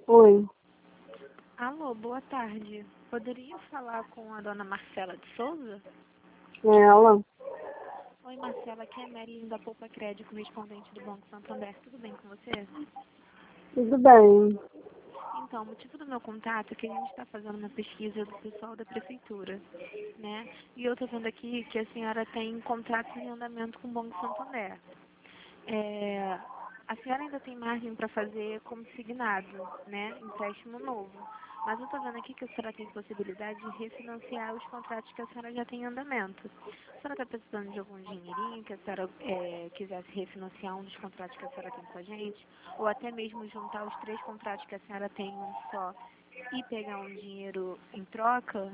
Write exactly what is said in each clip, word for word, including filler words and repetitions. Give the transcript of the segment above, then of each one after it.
Oi, Alô, boa tarde. Poderia falar com a dona Marcela de Souza? é ela? Oi, Marcela, aqui é a Marilyn da Poupa Crédito, correspondente do Banco Santander. Tudo bem com você? Tudo bem. Então, o motivo do meu contato é que a gente está fazendo uma pesquisa do pessoal da prefeitura, né? E eu estou vendo aqui que a senhora tem contratos em andamento com o Banco Santander. É, a senhora ainda tem margem para fazer consignado, né? Empréstimo novo. Mas eu estou vendo aqui que a senhora tem possibilidade de refinanciar os contratos que a senhora já tem em andamento. A senhora está precisando de algum dinheirinho que a senhora é, quisesse refinanciar um dos contratos que a senhora tem com a gente? Ou até mesmo juntar os três contratos que a senhora tem em um só e pegar um dinheiro em troca?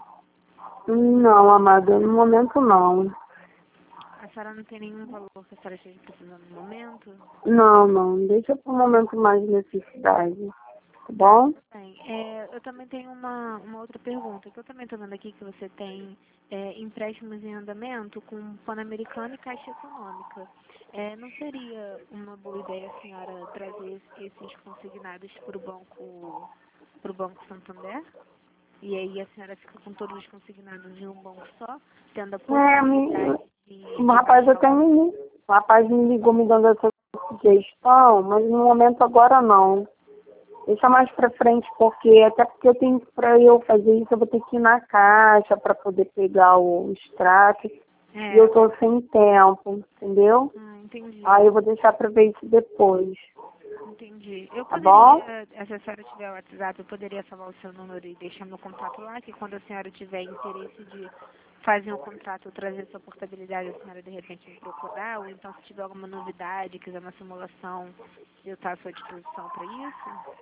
Não, amada, no momento não. A senhora não tem nenhum valor que a senhora esteja precisando no momento? Não, não. Deixa para um momento mais de necessidade. Tá Tá, bom? tudo bem. É, eu também tenho uma, uma outra pergunta, que eu também estou vendo aqui que você tem é, empréstimos em andamento com Pan-Americana e Caixa Econômica. É, não seria uma boa ideia a senhora trazer esses consignados para o banco, para o Banco Santander? E aí a senhora fica com todos os consignados em um banco só, tendo a É, me, possibilidade de, o de rapaz baixar até o... me, o rapaz me ligou me dando essa sugestão, mas no momento agora não. Deixa mais pra frente, porque até porque eu tenho para eu fazer isso, eu vou ter que ir na caixa para poder pegar o extrato. E É, eu tô sem tempo, entendeu? ah, entendi. Aí eu vou deixar para ver isso depois. Entendi. Eu Tá bom? poderia, se a senhora tiver o WhatsApp, eu poderia salvar o seu número e deixar meu contato lá, que quando a senhora tiver interesse de fazer um contrato ou trazer sua portabilidade, a senhora de repente me procurar, ou então se tiver alguma novidade, quiser uma simulação, eu estou à sua disposição para isso?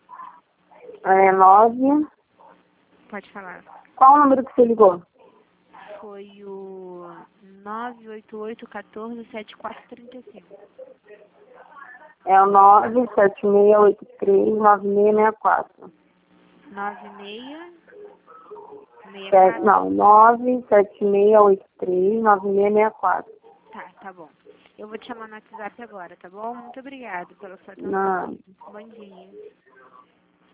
É nove. Pode falar. Qual o número que você ligou? Foi o nove oito oito um quatro sete quatro três cinco. É o nove sete seis oito três nove seis seis quatro. nove seis seis Sete, quatro. não, nove sete seis oito três nove seis seis quatro. Tá, tá bom. Eu vou te chamar no WhatsApp agora, tá bom? Muito obrigada pela sua atenção. Não. Bom dia.